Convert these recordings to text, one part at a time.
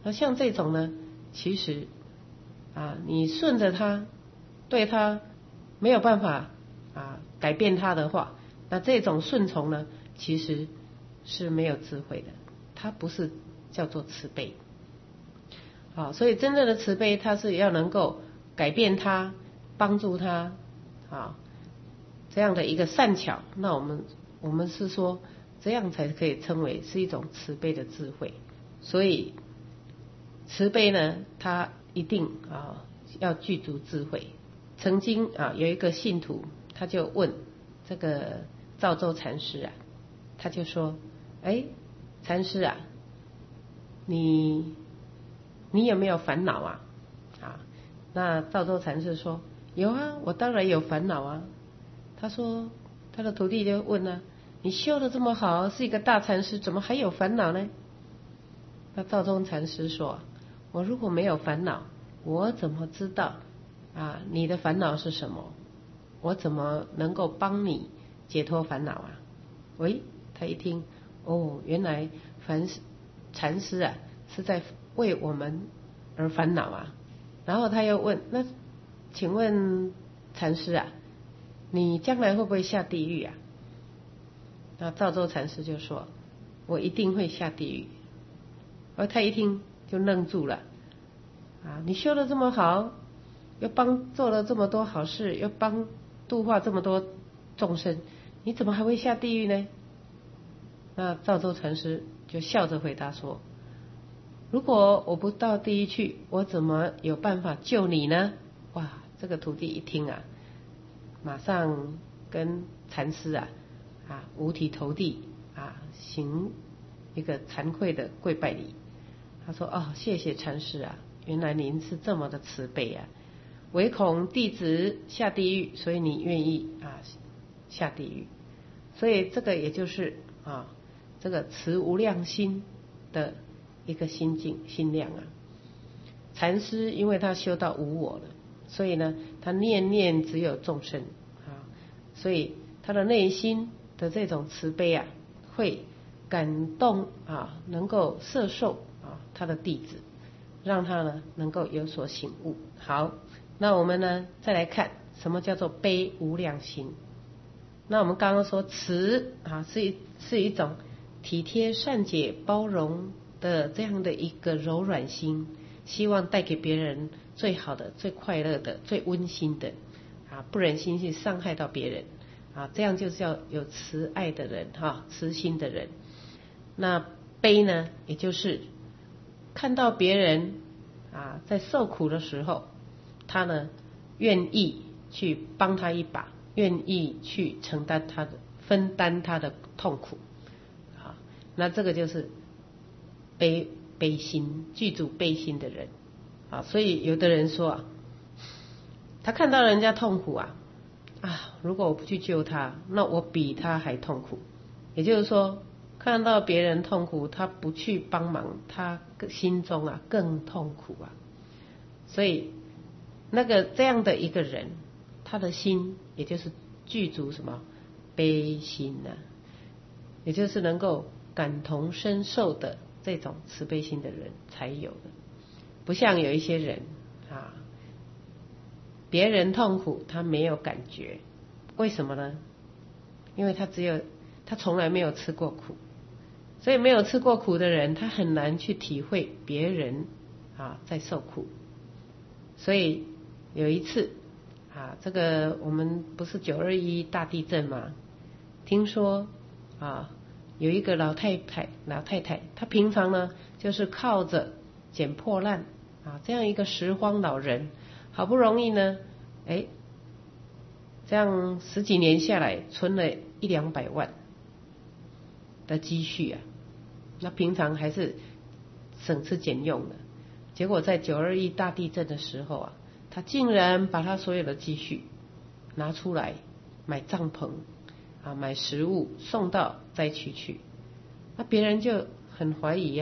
那像这种呢，其实你顺着他，对他没有办法改变他的话，那这种顺从呢，其实是没有智慧的，它不是叫做慈悲。所以真正的慈悲，它是要能够改变他，帮助他这样的一个善巧。那我们是说，这样才可以称为是一种慈悲的智慧。所以慈悲呢，它一定要具足智慧。曾经有一个信徒，他就问这个赵州禅师他就说：禅师你有没有烦恼那赵州禅师说：有我当然有烦恼他说，他的徒弟就问你修得这么好，是一个大禅师，怎么还有烦恼呢？那赵州禅师说：我如果没有烦恼，我怎么知道你的烦恼是什么？我怎么能够帮你解脱烦恼他一听，原来禅师是在为我们而烦恼然后他又问：那请问禅师你将来会不会下地狱那赵州禅师就说：我一定会下地狱。而他一听就愣住了你修得这么好，又做了这么多好事，又度化这么多众生，你怎么还会下地狱呢？那赵州禅师就笑着回答说：如果我不到地狱去，我怎么有办法救你呢？哇，这个徒弟一听马上跟禅师五体投地行一个惭愧的跪拜礼。他说：谢谢禅师原来您是这么的慈悲唯恐弟子下地狱，所以你愿意下地狱。所以这个也就是这个慈无量心的一个心境心量禅师因为他修到无我了，所以呢，他念念只有众生所以他的内心的这种慈悲会感动能够摄受他的弟子，让他呢能够有所醒悟。好，那我们呢再来看什么叫做悲无量心。那我们刚刚说慈是一种体贴善解包容的这样的一个柔软心，希望带给别人最好的、最快乐的、最温馨的不忍心去伤害到别人这样就叫有慈爱的人慈心的人。那悲呢，也就是看到别人在受苦的时候，他呢愿意去帮他一把，愿意去分担他的痛苦那这个就是悲心，具足悲心的人所以有的人说他看到人家痛苦如果我不去救他，那我比他还痛苦。也就是说，看到别人痛苦，他不去帮忙，他心中更痛苦所以这样的一个人，他的心也就是具足什么悲心也就是能够感同身受的这种慈悲心的人才有的。不像有一些人别人痛苦他没有感觉，为什么呢？因为他从来没有吃过苦，所以没有吃过苦的人，他很难去体会别人在受苦。所以有一次这个我们不是921大地震吗？听说有一个老太太，她平常呢就是靠着捡破烂这样一个拾荒老人，好不容易呢这样10几年下来存了100-200万的积蓄那平常还是省吃俭用的，结果在921大地震的时候他竟然把他所有的积蓄拿出来买帐篷买食物送到灾区去。那别人就很怀疑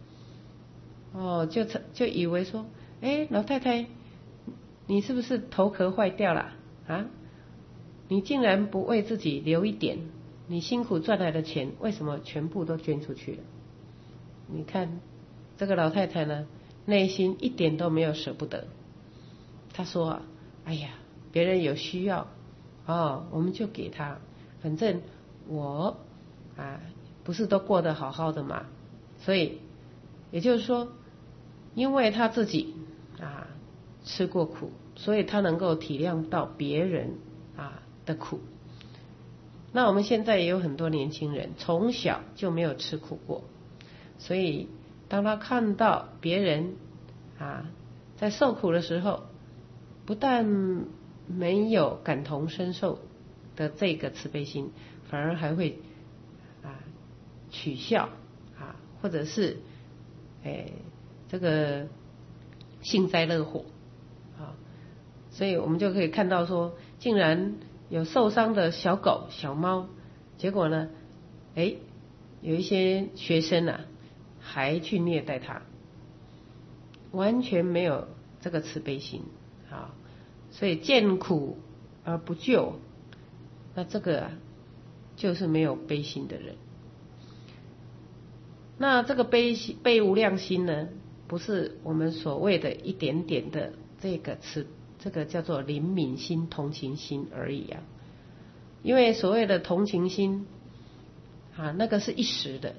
就以为说老太太你是不是头壳坏掉了你竟然不为自己留一点，你辛苦赚来的钱为什么全部都捐出去了？你看这个老太太呢，内心一点都没有舍不得。她说啊，哎呀，别人有需要我们就给他，反正我不是都过得好好的嘛。所以也就是说，因为他自己吃过苦，所以他能够体谅到别人的苦。那我们现在也有很多年轻人从小就没有吃苦过，所以当他看到别人在受苦的时候，不但没有感同身受的这个慈悲心，反而还会取笑或者是这个幸灾乐祸所以我们就可以看到说，竟然有受伤的小狗小猫，结果呢有一些学生还去虐待它，完全没有这个慈悲心所以见苦而不救，那这个就是没有悲心的人。那这个悲无量心呢，不是我们所谓的一点点的这个叫做怜悯心、同情心而已因为所谓的同情心那个是一时的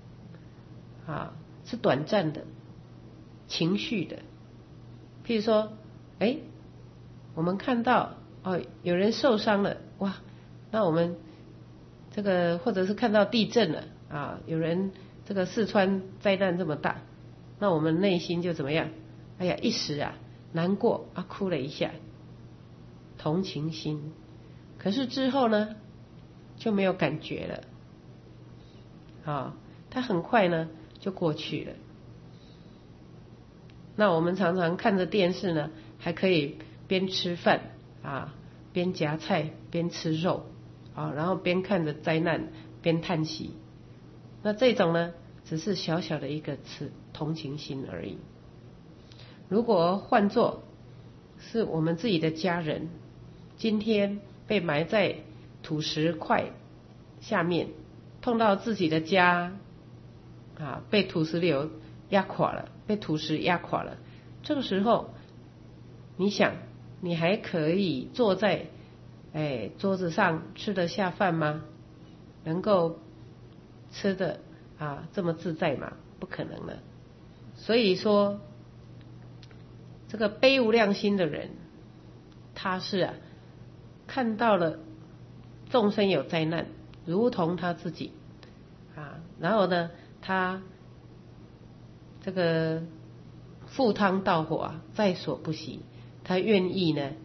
是短暂的情绪的。譬如说我们看到有人受伤了，哇，那我们这个或者是看到地震了有人这个四川灾难这么大，那我们内心就怎么样？哎呀，一时难过哭了一下，同情心。可是之后呢就没有感觉了它很快呢就过去了。那我们常常看着电视呢，还可以边吃饭边夹菜边吃肉然后边看着灾难边叹息。那这种呢只是小小的一个同情心而已。如果换作是我们自己的家人，今天被埋在土石块下面，碰到自己的家被土石流压垮了，被土石压垮了，这个时候你想，你还可以坐在桌子上吃得下饭吗？能够吃的这么自在吗？不可能了。所以说这个悲无量心的人，他是看到了众生有灾难如同他自己然后呢他这个赴汤蹈火在所不惜，他愿意呢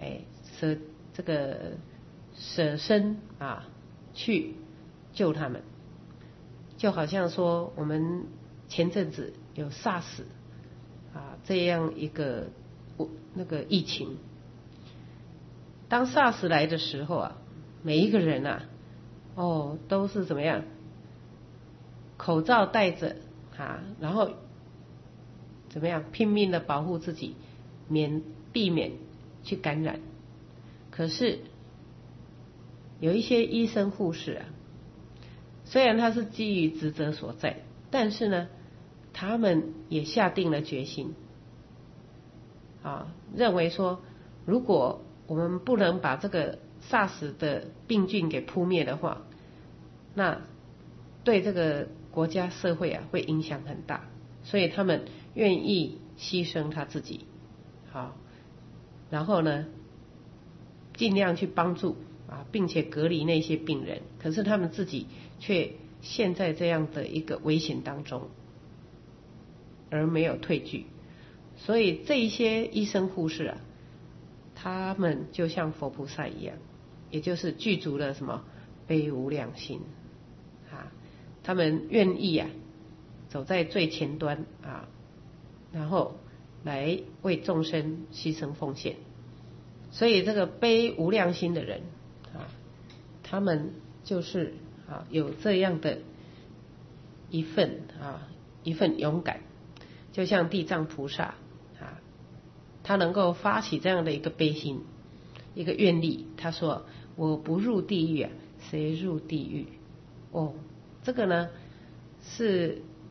舍身去救他们。就好像说我们前阵子有 SARS 这样一个那个疫情，当 SARS 来的时候每一个人都是怎么样，口罩戴着然后怎么样拼命的保护自己，避免去感染。可是有一些医生护士虽然他是基于职责所在，但是呢他们也下定了决心认为说，如果我们不能把这个 SARS 的病菌给扑灭的话，那对这个国家社会会影响很大，所以他们愿意牺牲他自己然后呢尽量去帮助并且隔离那些病人，可是他们自己却陷在这样的一个危险当中而没有退惧。所以这一些医生护士他们就像佛菩萨一样，也就是具足了什么悲无量心他们愿意走在最前端然后来为众生牺牲奉献。所以这个悲无量心的人他们就是有这样的一份勇敢，就像地藏菩萨他能够发起这样的一个悲心，一个愿力。他说我不入地狱谁入地狱这个呢是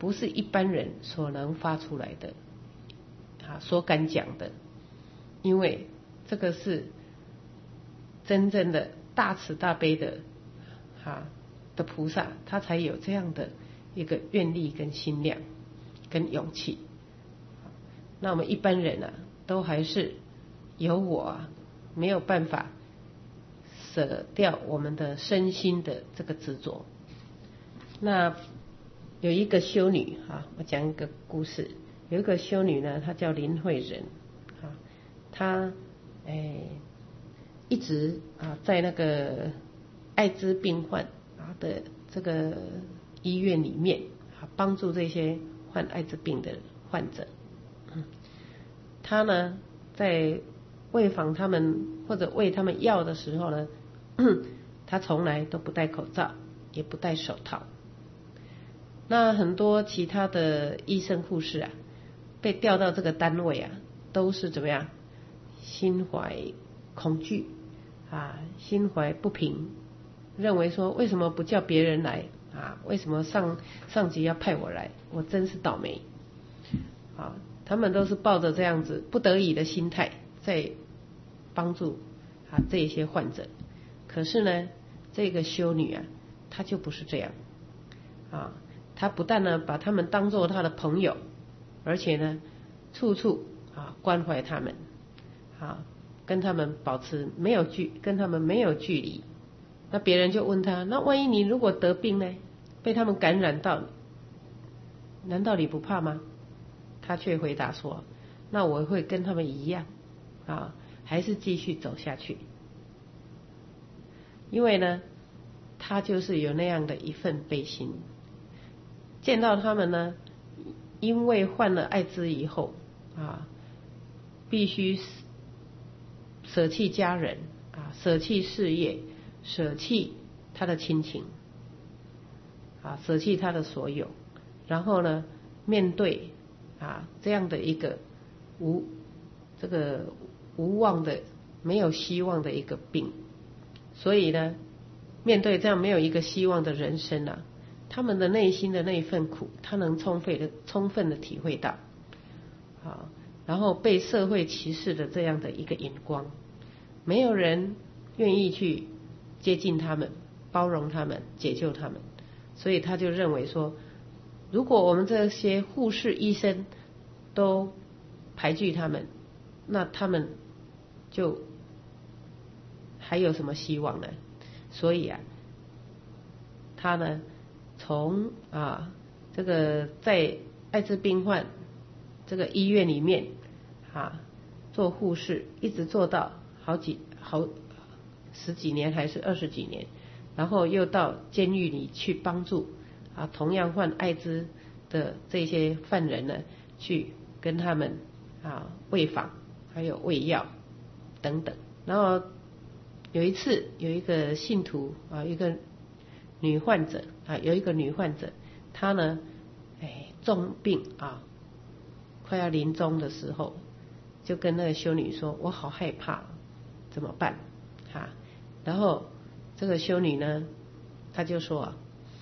不是一般人所能发出来的所敢讲的，因为这个是真正的大慈大悲的菩萨，他才有这样的一个愿力跟心量跟勇气。那我们一般人都还是有我没有办法舍掉我们的身心的这个执着。那有一个修女我讲一个故事。有一个修女呢，她叫林慧仁她一直在那个艾滋病患的这个医院里面帮助这些患艾滋病的患者。她呢在喂访他们或者喂他们药的时候呢，她从来都不戴口罩，也不戴手套。那很多其他的医生护士被调到这个单位都是怎么样？心怀恐惧心怀不平，认为说为什么不叫别人来为什么上级要派我来？我真是倒霉他们都是抱着这样子不得已的心态在帮助这些患者。可是呢，这个修女她就不是这样她不但呢把他们当作她的朋友，而且呢处处关怀他们跟他们保持跟他们没有距离。那别人就问他，那万一你如果得病呢，被他们感染到，难道你不怕吗？他却回答说，那我会跟他们一样还是继续走下去。因为呢他就是有那样的一份悲心，见到他们呢因为患了艾滋以后必须舍弃家人舍弃事业，舍弃他的亲情舍弃他的所有，然后呢面对这样的一个无望的没有希望的一个病。所以呢面对这样没有一个希望的人生他们的内心的那一份苦，他能充分的体会到然后被社会歧视的这样的一个眼光，没有人愿意去接近他们，包容他们，解救他们。所以他就认为说，如果我们这些护士医生都排拒他们，那他们就还有什么希望呢？所以他呢从这个在艾滋病患这个医院里面做护士，一直做到十几年还是20几年，然后又到监狱里去帮助同样患艾滋的这些犯人呢，去跟他们喂访，还有喂药等等。然后有一次有一个信徒一个女患者有一个女患者，她呢重病快要临终的时候，就跟那个修女说，我好害怕，怎么办然后这个修女呢，她就说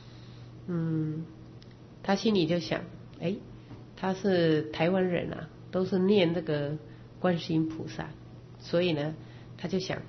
她心里就想，她是台湾人都是念这个观世音菩萨，所以呢她就想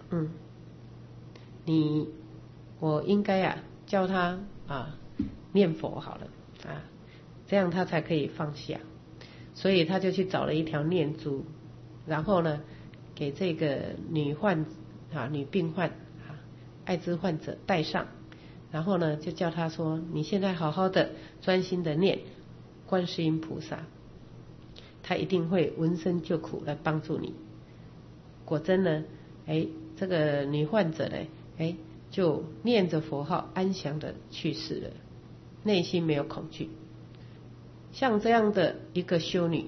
我应该教她念佛好了这样她才可以放下。所以她就去找了一条念珠，然后呢给这个女病患艾滋患者戴上，然后呢就叫她说，你现在好好的专心的念观世音菩萨，他一定会闻声救苦来帮助你。果真呢这个女患者呢就念着佛号安详的去世了，内心没有恐惧。像这样的一个修女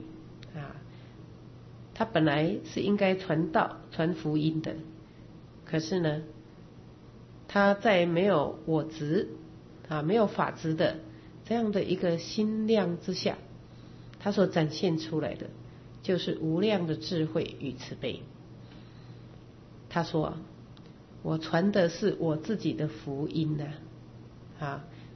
她本来是应该传道传福音的，可是呢她在没有我执没有法执的这样的一个心量之下，她所展现出来的就是无量的智慧与慈悲。她说我传的是我自己的福音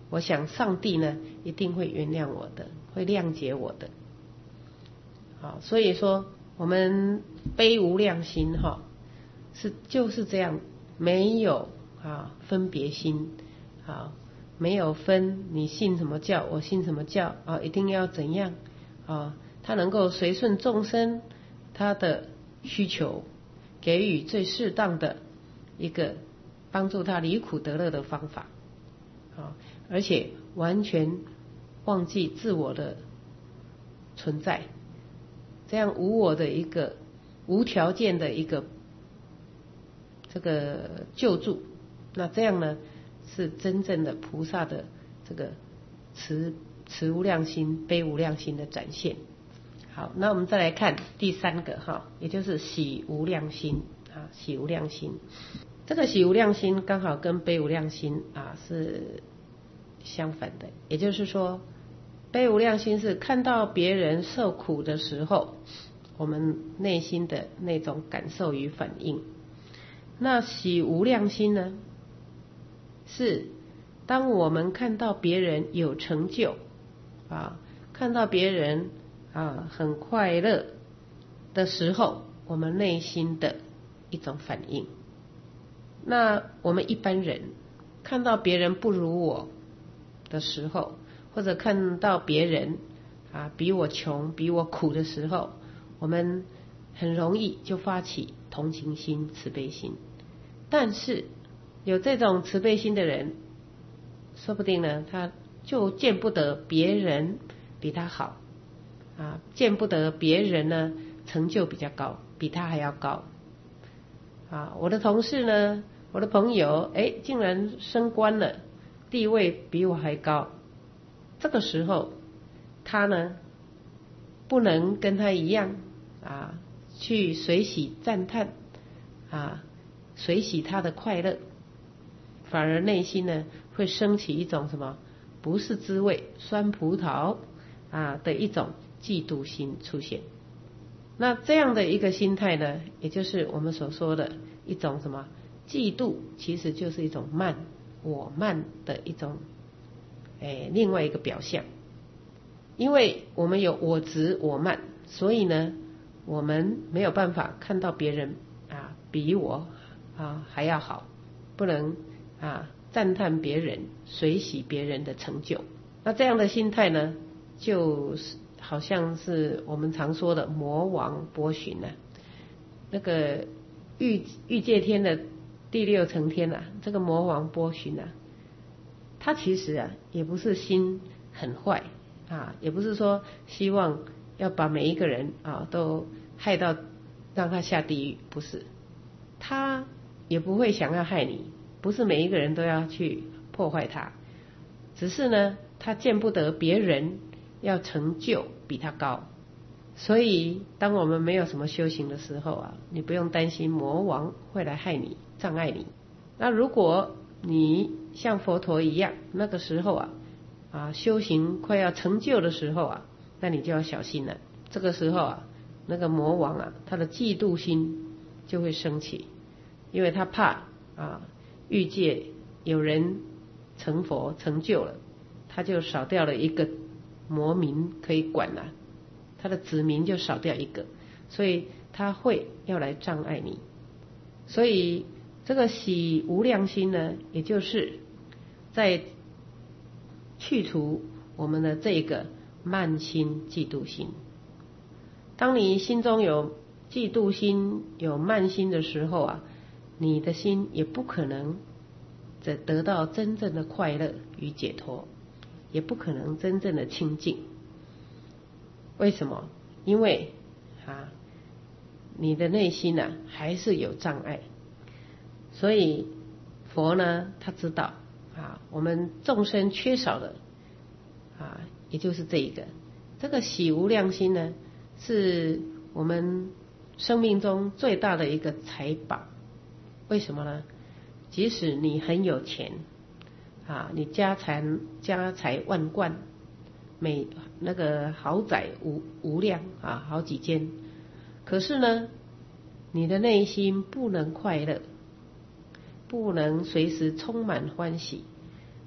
我想上帝呢一定会原谅我的，会谅解我的。好，所以说我们悲无量心就是这样，没有分别心，没有分你信什么教，我信什么教一定要怎样他能够随顺众生他的需求，给予最适当的一个帮助他离苦得乐的方法而且完全忘记自我的存在，这样无我的一个无条件的一个这个救助，那这样呢是真正的菩萨的这个慈无量心悲无量心的展现。好，那我们再来看第三个也就是喜无量心喜无量心。这个喜无量心刚好跟悲无量心是相反的，也就是说悲无量心是看到别人受苦的时候我们内心的那种感受与反应。那喜无量心呢，是当我们看到别人有成就看到别人很快乐的时候，我们内心的一种反应。那我们一般人看到别人不如我的时候，或者看到别人比我穷比我苦的时候，我们很容易就发起同情心慈悲心。但是有这种慈悲心的人，说不定呢他就见不得别人比他好见不得别人呢成就比较高，比他还要高我的同事呢，我的朋友竟然升官了，地位比我还高，这个时候他呢不能跟他一样去随喜赞叹随喜他的快乐，反而内心呢会升起一种什么不是滋味酸葡萄的一种嫉妒心出现。那这样的一个心态呢，也就是我们所说的一种什么嫉妒，其实就是一种慢，我慢的一种另外一个表象。因为我们有我执我慢，所以呢我们没有办法看到别人比我还要好，不能赞叹别人随喜别人的成就。那这样的心态呢，就是好像是我们常说的魔王波旬那个欲界天的第六层天这个魔王波旬他其实也不是心很坏也不是说希望要把每一个人都害到让他下地狱，不是，他也不会想要害你，不是每一个人都要去破坏他，只是呢他见不得别人要成就比他高。所以当我们没有什么修行的时候你不用担心魔王会来害你障碍你。那如果你像佛陀一样，那个时候修行快要成就的时候那你就要小心了。这个时候那个魔王他的嫉妒心就会升起，因为他怕欲界有人成佛成就了，他就少掉了一个魔民可以管他的子民就少掉一个，所以他会要来障碍你。所以这个喜无量心呢，也就是在去除我们的这个慢心嫉妒心。当你心中有嫉妒心有慢心的时候你的心也不可能得到真正的快乐与解脱，也不可能真正的清净。为什么？因为你的内心还是有障碍。所以佛呢他知道我们众生缺少的也就是这个喜无量心呢，是我们生命中最大的一个财宝。为什么呢？即使你很有钱你家财万贯，那个豪宅无量好几间，可是呢你的内心不能快乐，不能随时充满欢喜，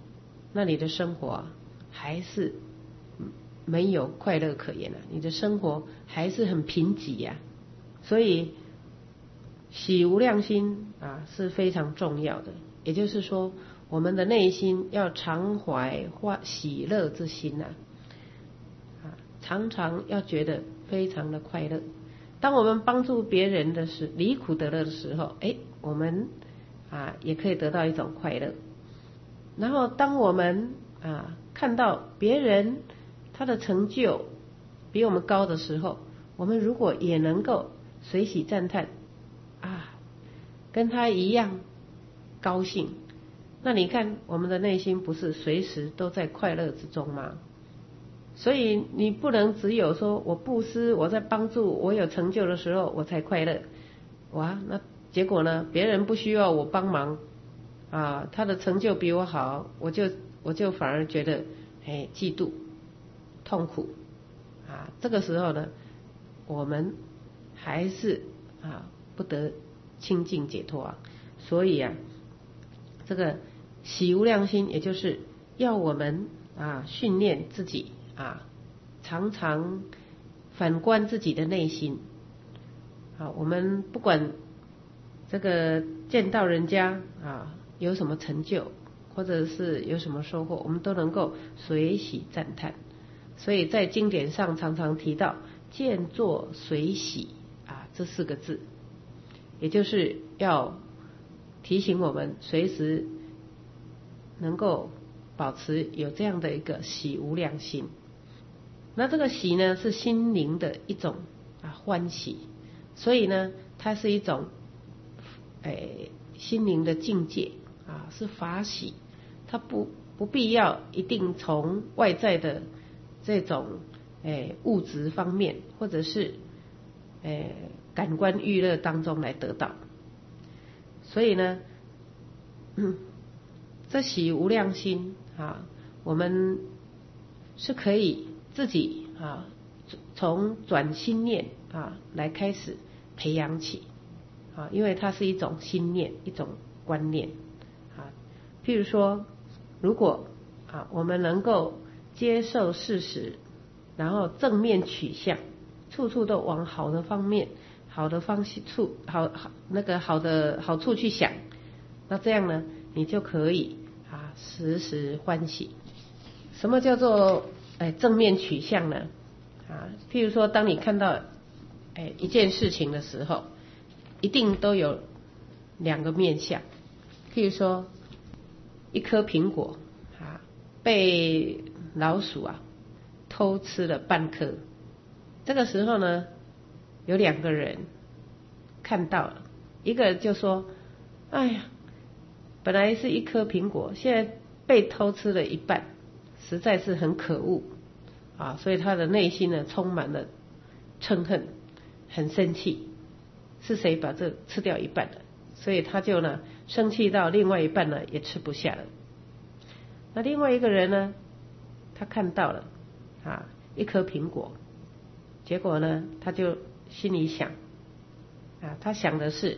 那你的生活啊还是没有快乐可言啊，你的生活还是很贫瘠呀。所以喜无量心啊是非常重要的，也就是说我们的内心要常怀喜乐之心常常要觉得非常的快乐。当我们帮助别人的时离苦得乐的时候，我们也可以得到一种快乐。然后当我们看到别人他的成就比我们高的时候，我们如果也能够随喜赞叹跟他一样高兴，那你看我们的内心不是随时都在快乐之中吗？所以你不能只有说我布施，我在帮助，我有成就的时候我才快乐。那结果呢，别人不需要我帮忙他的成就比我好，我就反而觉得嫉妒痛苦这个时候呢，我们还是不得清净解脱所以这个喜无量心，也就是要我们训练自己常常反观自己的内心我们不管这个见到人家有什么成就，或者是有什么收获，我们都能够随喜赞叹。所以在经典上常常提到见作随喜这4个字，也就是要提醒我们随时能够保持有这样的一个喜无量心。那这个喜呢是心灵的一种欢喜，所以呢它是一种心灵的境界是法喜，它不必要一定从外在的这种物质方面或者是感官娱乐当中来得到。所以呢这喜无量心我们是可以自己从转心念来开始培养起因为它是一种心念，一种观念譬如说如果我们能够接受事实，然后正面取向，处处都往好的方面、好的方处、好的好处去想，那这样呢你就可以时时欢喜。什么叫做正面取向呢譬如说当你看到一件事情的时候，一定都有2个面向。譬如说一颗苹果被老鼠偷吃了半颗，这个时候呢有2个人看到了，一个就说哎呀，本来是一颗苹果，现在被偷吃了一半，实在是很可恶所以他的内心呢充满了嗔恨，很生气，是谁把这吃掉一半了？所以他就呢生气到另外一半呢也吃不下了。那另外一个人呢，他看到了一颗苹果，结果呢他就心里想他想的是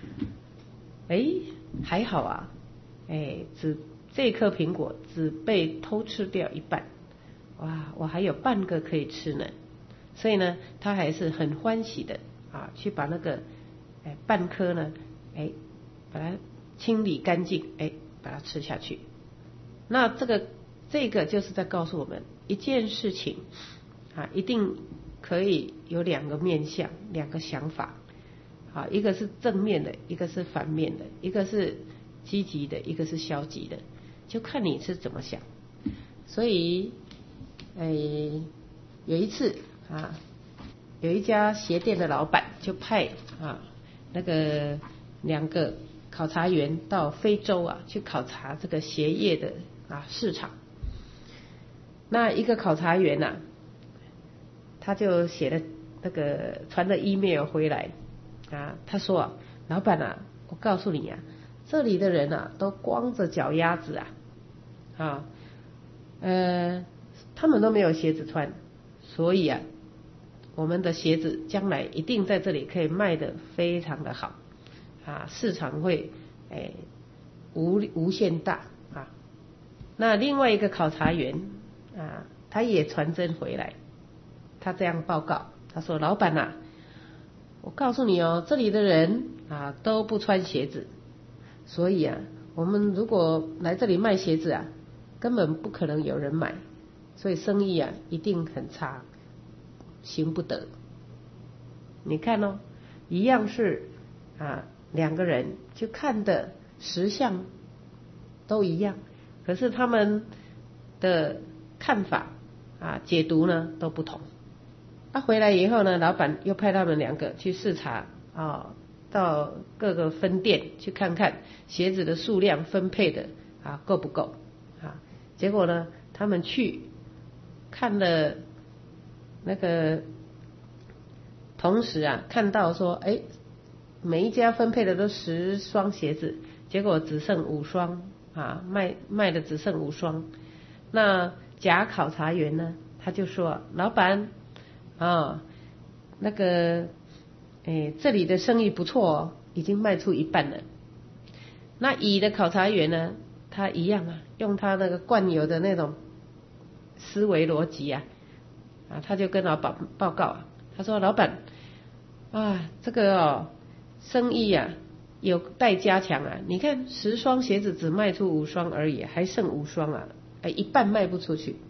还好这颗苹果只被偷吃掉一半，我还有半个可以吃呢。所以呢他还是很欢喜的去把那个半颗呢把它清理干净，把它吃下去。那这个就是在告诉我们一件事情一定可以有2个面向，2个想法一个是正面的，一个是反面的，一个是积极的，一个是消极的，就看你是怎么想。所以有一次有一家鞋店的老板就派那个2个考察员到非洲去考察这个鞋业的市场。那一个考察员他就写了那个传了 email 回来他说老板我告诉你这里的人都光着脚丫子他们都没有鞋子穿，所以我们的鞋子将来一定在这里可以卖得非常的好市场会无限大那另外一个考察员啊，他也传真回来，他这样报告，他说：“老板啊，我告诉你哦，这里的人啊都不穿鞋子，所以啊，我们如果来这里卖鞋子啊，根本不可能有人买，所以生意啊一定很差，行不得。”你看哦，一样是两个人就看的实相都一样，可是他们的看法解读呢都不同。回来以后呢，老板又派他们两个去视察到各个分店去看看鞋子的数量分配的够不够结果呢，他们去看了那个，同时看到说，每一家分配的都10双鞋子，结果只剩5双卖的只剩5双。那假考察员呢，他就说：“老板那个这里的生意不错哦，已经卖出一半了。”那乙的考察员呢，他一样用他那个惯有的那种思维逻辑他就跟老板报告他说：“老板这个生意有待加强你看10双鞋子只卖出5双而已，还剩5双一半卖不出去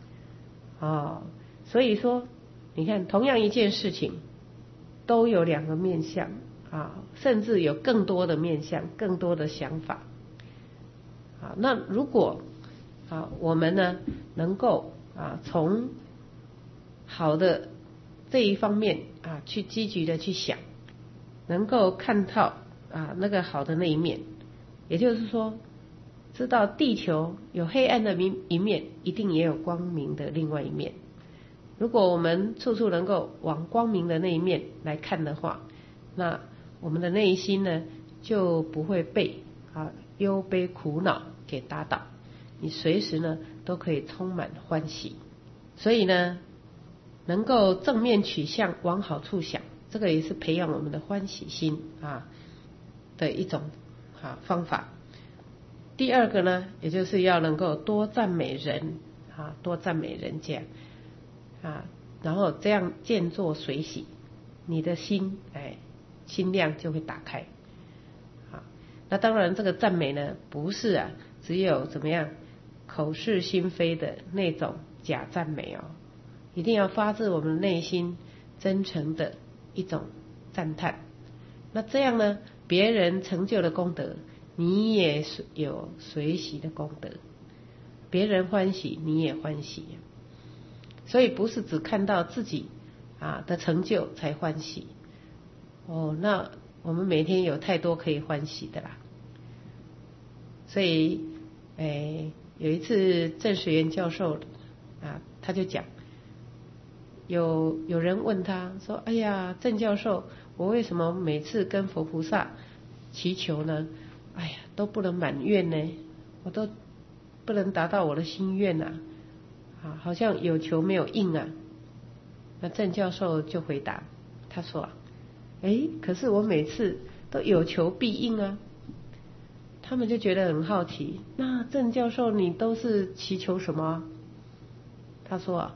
所以说你看同样一件事情都有2个面向甚至有更多的面向，更多的想法那如果我们呢能够从好的这一方面去积极的去想，能够看到那个好的那一面，也就是说知道地球有黑暗的一面，一定也有光明的另外一面。如果我们处处能够往光明的那一面来看的话，那我们的内心呢就不会被忧悲苦恼给打倒，你随时呢都可以充满欢喜。所以呢，能够正面取向，往好处想，这个也是培养我们的欢喜心的一种方法。第二个呢，也就是要能够多赞美人多赞美人家然后这样见作随喜，你的心心量就会打开那当然这个赞美呢，不是只有怎么样口是心非的那种假赞美一定要发自我们内心真诚的一种赞叹。那这样呢，别人成就的功德，你也有随喜的功德，别人欢喜你也欢喜所以不是只看到自己的成就才欢喜那我们每天有太多可以欢喜的啦。所以有一次郑水源教授他就讲，有人问他说：“哎呀，郑教授，我为什么每次跟佛菩萨祈求呢？都不能满愿呢，我都不能达到我的心愿好像有求没有应那郑教授就回答，他说可是我每次都有求必应他们就觉得很好奇，那郑教授你都是祈求什么他说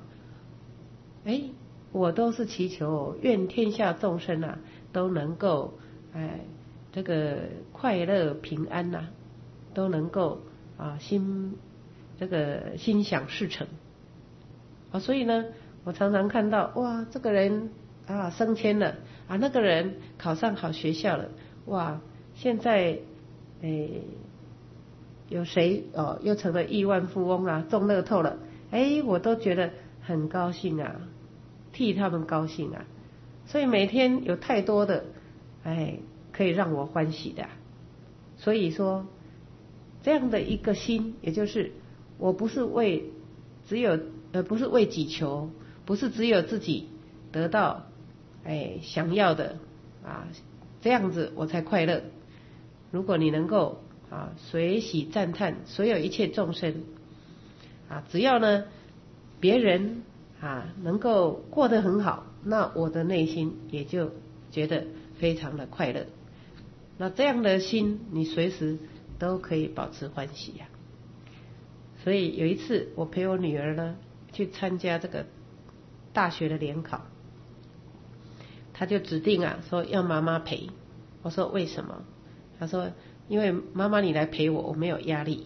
我都是祈求愿天下众生都能够这个快乐平安都能够心想事成所以呢，我常常看到哇，这个人升迁了那个人考上好学校了，哇，现在有谁又成了亿万富翁中乐透了，我都觉得很高兴替他们高兴所以每天有太多的可以让我欢喜的所以说这样的一个心，也就是我不是为己求，不是只有自己得到想要的这样子我才快乐。如果你能够随喜赞叹所有一切众生只要呢别人能够过得很好，那我的内心也就觉得非常的快乐。那这样的心，你随时都可以保持欢喜所以有一次我陪我女儿呢去参加这个大学的联考，她就指定说要妈妈陪。我说为什么？她说因为妈妈你来陪我，我没有压力。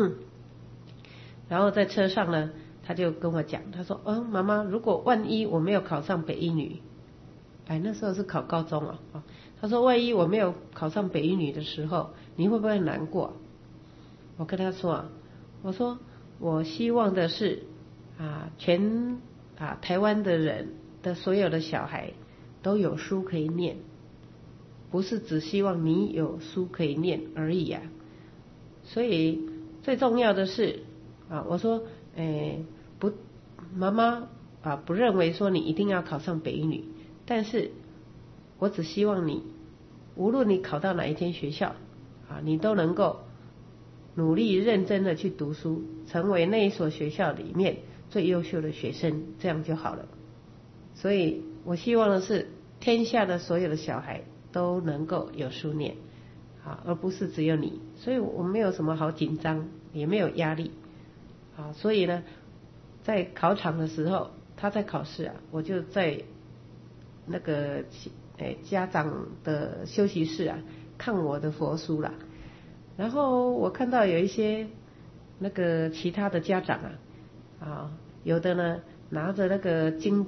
然后在车上呢，她就跟我讲，她说妈妈，如果万一我没有考上北一女，那时候是考高中她说万一我没有考上北一女的时候，你会不会很难过？我跟她说我说我希望的是全台湾的人的所有的小孩都有书可以念，不是只希望你有书可以念而已所以最重要的是我说不，妈妈不认为说你一定要考上北一女，但是我只希望你无论你考到哪一间学校你都能够努力认真的去读书，成为那一所学校里面最优秀的学生，这样就好了。所以我希望的是天下的所有的小孩都能够有书念而不是只有你。所以我没有什么好紧张，也没有压力所以呢在考场的时候，他在考试我就在那个家长的休息室看我的佛书啦。然后我看到有一些那个其他的家长有的呢拿着那个金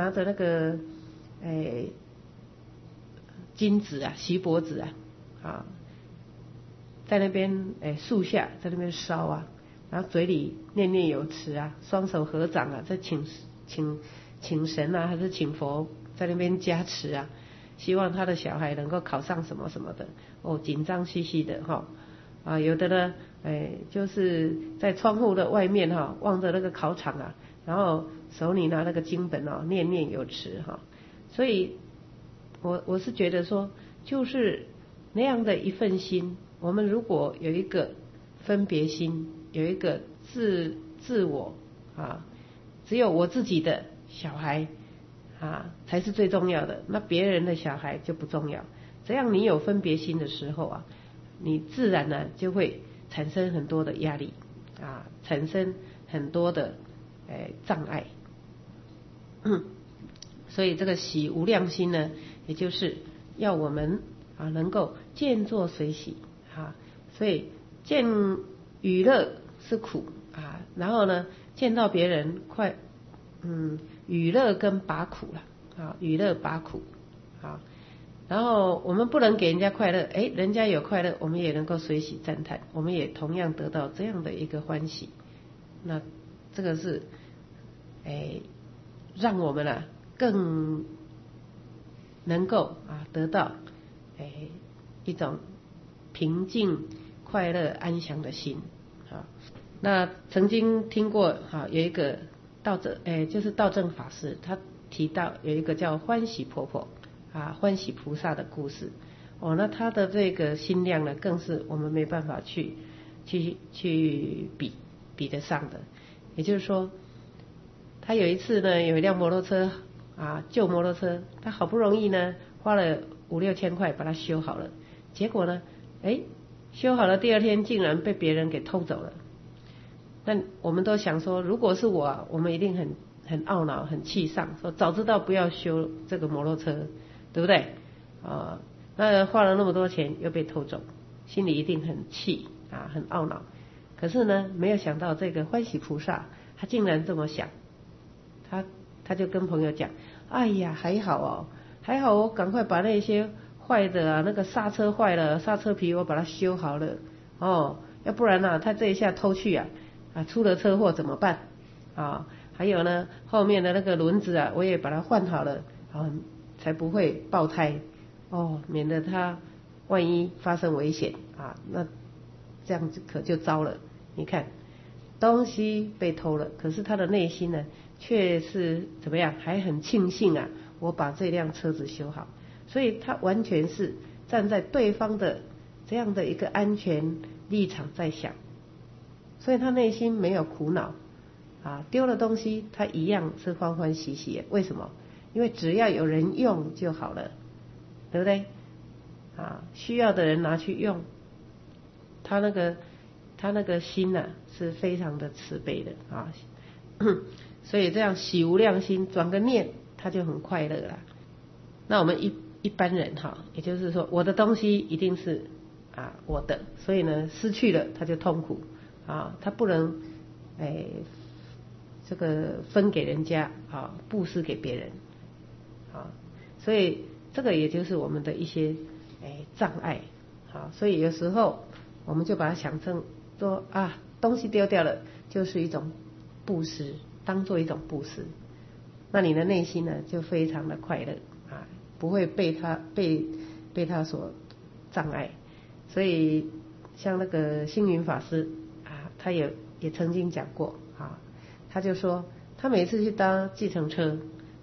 子锡箔纸在那边树下在那边烧然后嘴里念念有词双手合掌在请神还是请佛在那边加持希望他的小孩能够考上什么什么的紧张兮兮的有的呢就是在窗户的外面望着那个考场然后手里拿那个经本念念有词所以我是觉得说就是那样的一份心，我们如果有一个分别心，有一个自我只有我自己的小孩才是最重要的，那别人的小孩就不重要。这样你有分别心的时候你自然呢就会产生很多的压力产生很多的障碍。所以这个喜无量心呢，也就是要我们能够见作随喜所以见娱乐是苦然后呢见到别人快娱乐跟拔苦了娱乐拔苦然后我们不能给人家快乐人家有快乐我们也能够随喜赞叹，我们也同样得到这样的一个欢喜。那这个是让我们更能够得到一种平静快乐安详的心那曾经听过有一个就是道正法师，他提到有一个叫欢喜婆婆欢喜菩萨的故事那他的这个心量呢，更是我们没办法去比得上的。也就是说，他有一次呢，有一辆摩托车旧摩托车，他好不容易呢花了5-6千块把它修好了，结果呢修好了第二天竟然被别人给偷走了。那我们都想说，如果是我们一定很懊恼很气丧，说早知道不要修这个摩托车，对不对那花了那么多钱又被偷走，心里一定很气很懊恼。可是呢没有想到这个欢喜菩萨他竟然这么想，他就跟朋友讲，哎呀还好我赶快把那些坏的那个刹车坏了，刹车皮我把它修好了要不然他这一下偷去出了车祸怎么办还有呢后面的那个轮子我也把它换好了才不会爆胎免得他万一发生危险那这样子可就糟了。你看东西被偷了，可是他的内心呢却是怎么样，还很庆幸我把这辆车子修好。所以他完全是站在对方的这样的一个安全立场在想，所以他内心没有苦恼丢了东西他一样是欢欢喜喜。为什么？因为只要有人用就好了，对不对需要的人拿去用，他他那个心啊是非常的慈悲的啊，所以这样喜无量心，转个念他就很快乐啦。那我们一般人哈，也就是说我的东西一定是我的，所以呢失去了他就痛苦啊，他不能这个分给人家啊，布施给别人啊，所以这个也就是我们的一些障碍啊，所以有时候我们就把它想成说东西丢掉了就是一种布施，当做一种布施，那你的内心呢就非常的快乐啊，不会被他所障碍。所以像那个星云法师他也曾经讲过他就说他每次去搭计程车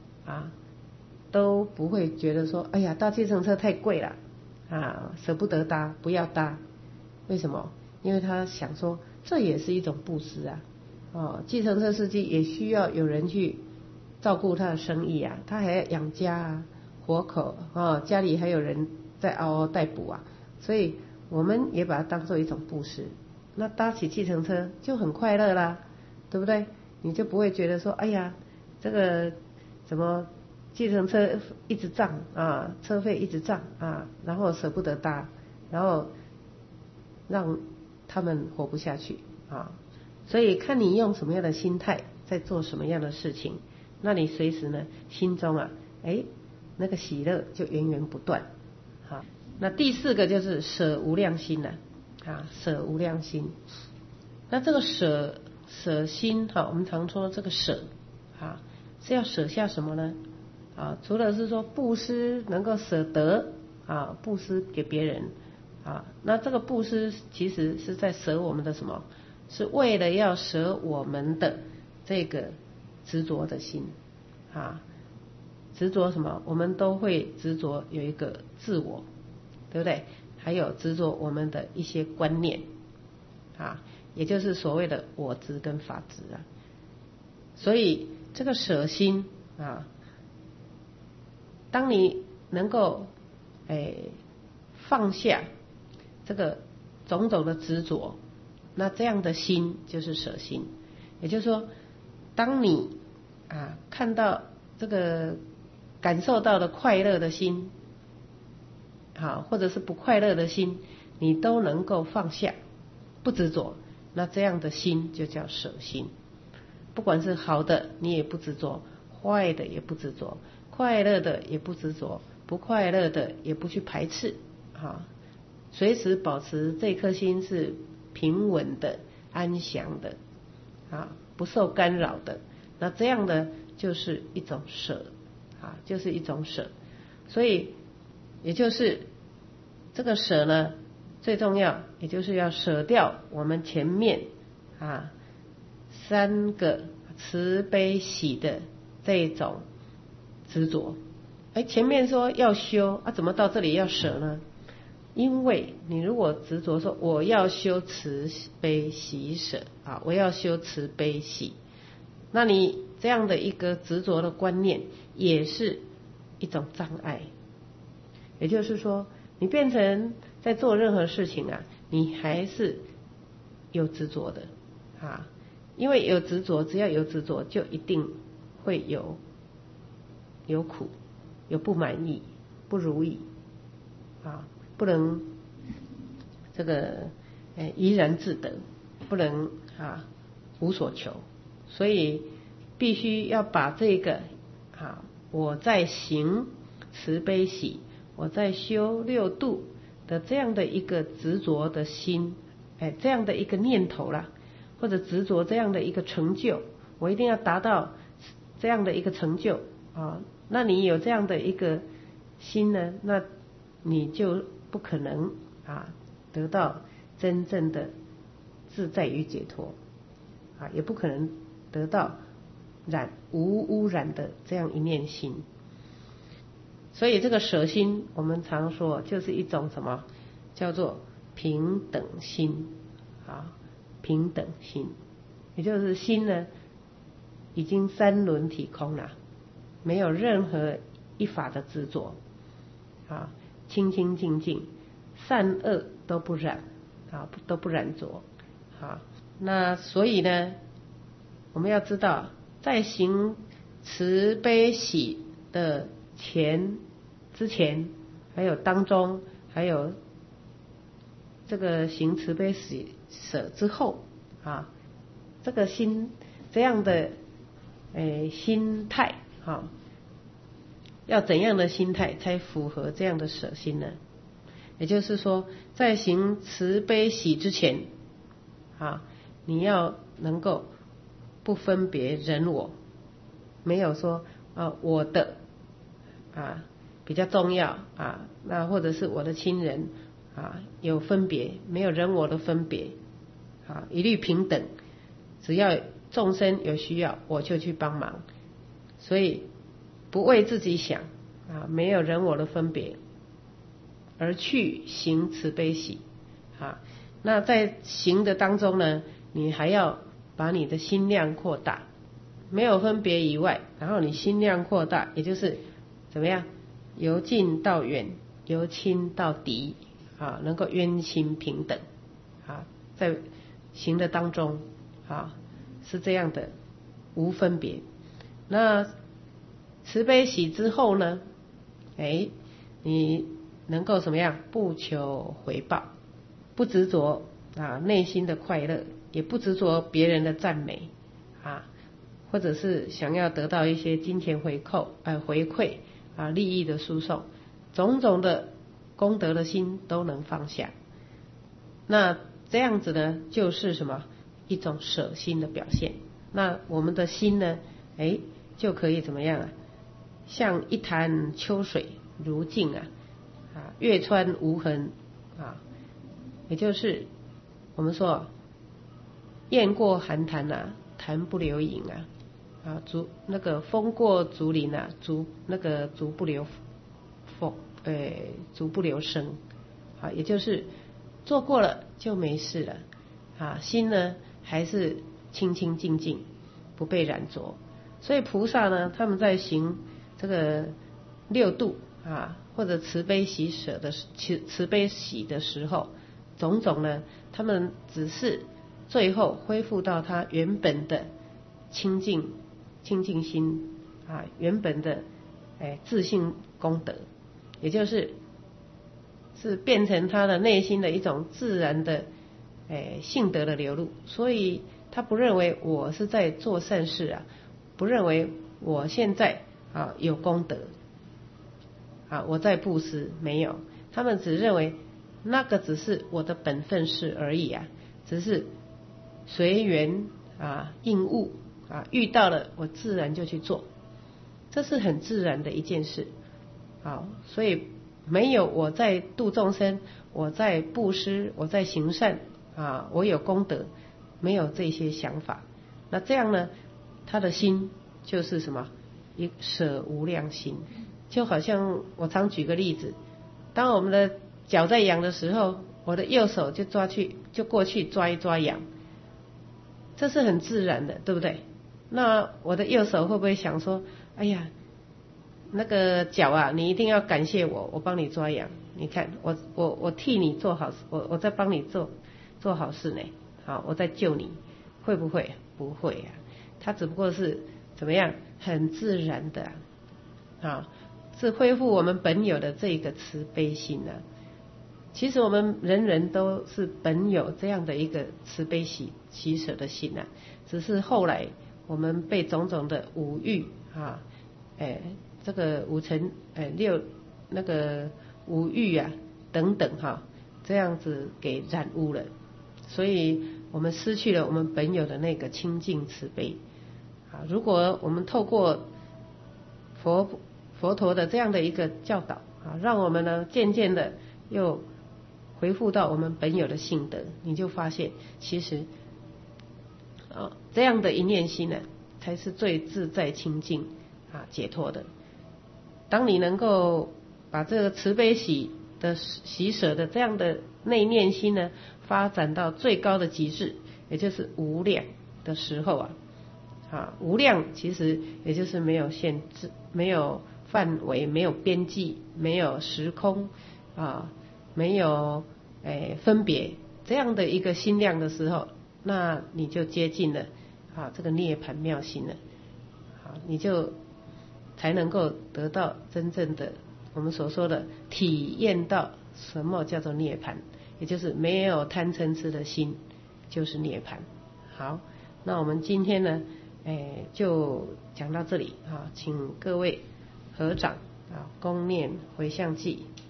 都不会觉得说哎呀搭计程车太贵了舍不得搭，不要搭。为什么？因为他想说这也是一种布施计程车司机也需要有人去照顾他的生意他还要养家活口家里还有人在嗷嗷待哺所以我们也把它当做一种布施。那搭起计程车就很快乐啦，对不对？你就不会觉得说哎呀这个怎么计程车一直涨车费一直涨然后舍不得搭，然后让他们活不下去所以看你用什么样的心态在做什么样的事情，那你随时呢心中那个喜乐就源源不断那第4个就是舍无量心舍无量心。那这个舍心我们常说这个舍是要舍下什么呢除了是说布施能够舍得布施给别人那这个布施其实是在舍我们的什么？是为了要舍我们的这个执着的心执着什么？我们都会执着有一个自我，对不对？还有执着我们的一些观念也就是所谓的我执跟法执所以这个舍心当你能够放下这个种种的执着，那这样的心就是舍心。也就是说当你看到这个感受到的快乐的心或者是不快乐的心，你都能够放下不执着，那这样的心就叫舍心。不管是好的你也不执着，坏的也不执着，快乐的也不执着，不快乐的也不去排斥随时保持这颗心是平稳的安详的不受干扰的，那这样的就是一种舍就是一种舍。所以也就是这个舍呢最重要，也就是要舍掉我们前面3个慈悲喜的这种执着。前面说要修怎么到这里要舍呢？因为你如果执着说我要修慈悲喜舍我要修慈悲喜，那你这样的一个执着的观念也是一种障碍。也就是说你变成在做任何事情你还是有执着的因为有执着，只要有执着就一定会有苦，有不满意，不如意不能这个怡然自得，不能无所求。所以必须要把这个我在行慈悲喜，我在修六度的这样的一个执着的心这样的一个念头啦，或者执着这样的一个成就，我一定要达到这样的一个成就那你有这样的一个心呢，那你就不可能得到真正的自在与解脱也不可能得到无污染的这样一念心。所以这个舍心我们常说就是一种什么？叫做平等心平等心，也就是心呢已经三轮体空了，没有任何一法的执着清清净净，善恶都不染都不染着啊。那所以呢，我们要知道，在行慈悲喜的之前，还有当中，还有这个行慈悲喜舍之后啊，这个这样的心态啊，要怎样的心态才符合这样的舍心呢？也就是说，在行慈悲喜之前啊，你要能够不分别人我，没有说我的比较重要那或者是我的亲人有分别，没有人我的分别一律平等，只要众生有需要我就去帮忙，所以不为自己想没有人我的分别，而去行慈悲喜那在行的当中呢，你还要把你的心量扩大，没有分别以外，然后你心量扩大，也就是怎么样，由近到远，由亲到敌能够冤亲平等在行的当中是这样的无分别。那慈悲喜之后呢，你能够怎么样，不求回报，不执着内心的快乐，也不执着别人的赞美或者是想要得到一些金钱回馈利益的输送，种种的功德的心都能放下。那这样子呢，就是什么，一种舍心的表现。那我们的心呢，就可以怎么样像一潭秋水如镜月穿无痕也就是我们说雁过寒潭潭不留影那个风过竹林竹不留风竹不留声也就是做过了就没事了心呢还是清清净净，不被染着。所以菩萨呢，他们在行这个六度或者慈悲喜舍的慈悲喜的时候，种种呢，他们只是最后恢复到他原本的清净心原本的自性功德，也就是变成他的内心的一种自然的性德的流露。所以他不认为我是在做善事不认为我现在有功德我在布施，没有，他们只认为那个只是我的本分事而已只是随缘应物遇到了我自然就去做，这是很自然的一件事所以没有我在度众生，我在布施，我在行善我有功德，没有这些想法。那这样呢，他的心就是什么，一舍无量心。就好像我常举个例子，当我们的脚在痒的时候，我的右手就过去抓一抓痒，这是很自然的，对不对？那我的右手会不会想说，哎呀，那个脚你一定要感谢我，我帮你抓痒，你看我替你做好事，我在帮你做好事呢，我在救你，会不会？不会它只不过是怎么样，很自然的是恢复我们本有的这个慈悲心其实我们人人都是本有这样的一个慈悲喜舍的心只是后来我们被种种的五欲这个五尘六那个五欲等等这样子给染污了，所以我们失去了我们本有的那个清净慈悲如果我们透过佛陀的这样的一个教导让我们呢渐渐的又恢复到我们本有的性德，你就发现其实这样的一念心才是最自在清净解脱的。当你能够把这个慈悲喜舍的这样的内念心呢发展到最高的极致，也就是无量的时候无量其实也就是没有限制，没有范围，没有边际，没有时空没有分别，这样的一个心量的时候， 那你就接近了这个涅槃妙心了，你就才能够得到真正的我们所说的体验到什么叫做涅槃，也就是没有贪嗔痴的心就是涅槃。好，那我们今天呢就讲到这里请各位合掌，恭念回向偈。